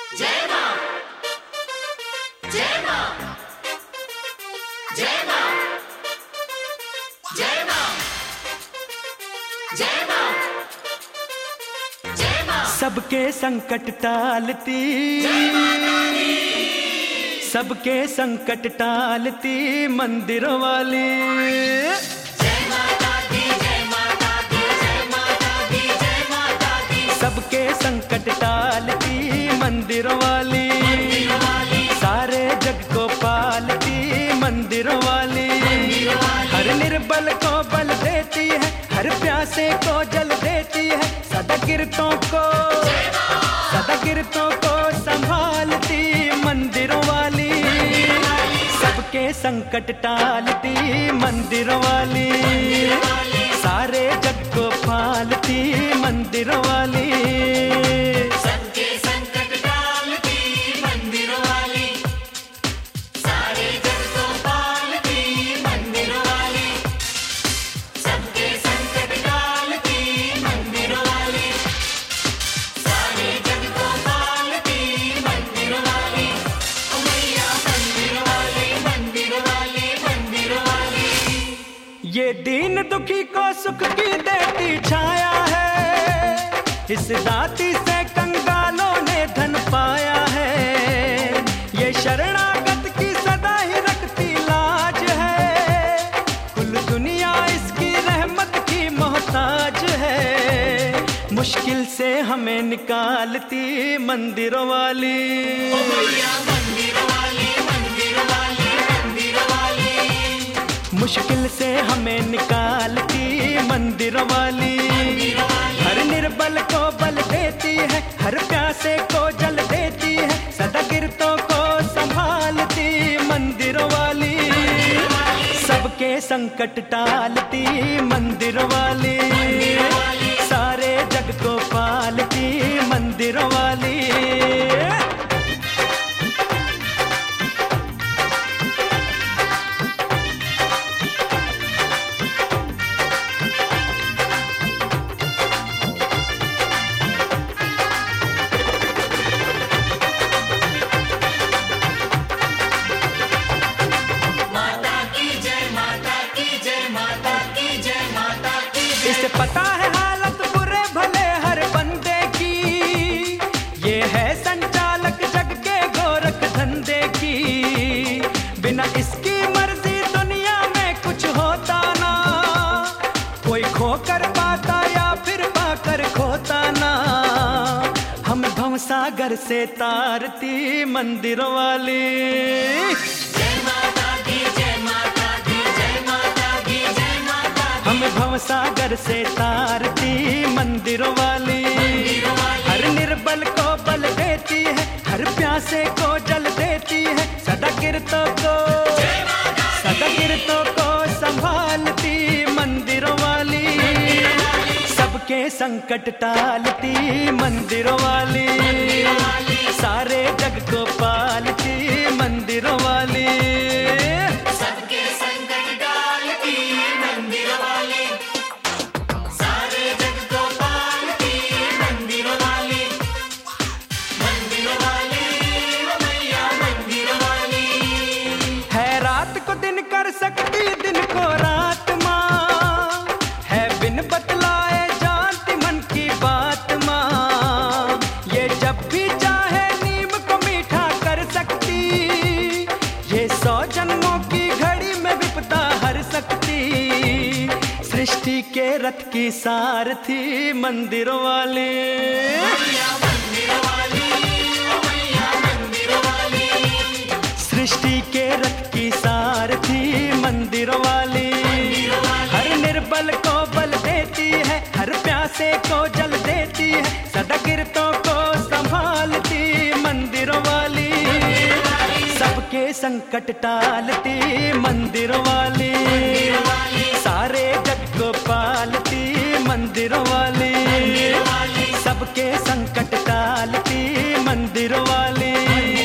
जय मां, जय मां, जय मां, जय मां, जय मां, जय मां। सबके संकट टालती, सबके संकट टालती मंदिर वाली। जय माता दी, जय माता दी, जय माता दी, जय माता दी। सबके संकट टालती मंदिर वाली, सारे जग को पालती मंदिर वाली। हर निर्बल को बल देती है, हर प्यासे को जल देती है, सदा गिरतों को संभालती मंदिर वाली। सबके संकट टालती मंदिर वाली, सारे जग को पालती मंदिर वाली। सबके संकट टालती मंदिर वाली, सारे जग को पालती मंदिर वाली। सबके संकट टालती मंदिर वाली, सारे जग को पालती मंदिर वाली। ओ मैया मंदिर वाली, मंदिर वाली, मंदिर वाली। ये दीन दुखी को सुख की देती छाया है, इस दाती से कंगालों ने धन पाया है। ये शरणागत की सदा ही रखती लाज है, कुल दुनिया इसकी रहमत की मोहताज है। मुश्किल से हमें निकालती मंदिर वाली। ओ मैया मंदिर वाली, मंदिर वाली, मंदिर वाली। मुश्किल से हमें निकालती मंदिर वाली। हर निर्बल को बल देती है, हर प्यासे को जल देती है, सदा गिरतों को संभालती मंदिर वाली। सबके संकट टालती मंदिर वाली, सारे जग को पालती मंदिर वाली। माता की जय, माता की जय, माता की जय, माता की जय। इसे पता है हालत बुरे भले हर बंदे की, ये है संचालक जग के गोरख धंधे की। बिना इसकी मर्जी दुनिया में कुछ होता ना, कोई खोकर पाता या फिर पाकर खोता ना। हम भवसागर से तारती मंदिर वाली। जय माता दी, जय माता दी, जय माता दी, जय माता दी। हम भवसागर से तारती मंदिर वाली। हर निर्बल को बल देती है, हर प्यासे को जल देती है, सदा गिरतों को संभालती मंदिर वाली। सबके संकट टालती मंदिर वाली, सारे जग को पालती मंदिर वाली। सबके संकट टालती मंदिर वाली, सारे जग को पालती मंदिर वाली। मंदिर वाली, ओ मैया मंदिर वाली। है रात को दिन कर सकती, दिन को रात माँ, है बिन बतलाए जानती मन की बात माँ। ये जब भी चाहे नीम को मीठा कर सकती, ये 100 जन्मों की घड़ी में विपदा हर सकती। सृष्टि के रथ की सारथी मंदिर वाले। मैया मंदिर वाली, ओ मैया मंदिर वाली। सृष्टि के रथ की सारथी मंदिर वाली। हर निर्बल को बल देती है, हर प्यासे को जल देती है, सदा गिरतों को संभालती मंदिर वाली। सबके संकट टालती मंदिर वाली, सारे जग को पालती मंदिर वाली। सबके संकट टालती मंदिर वाली।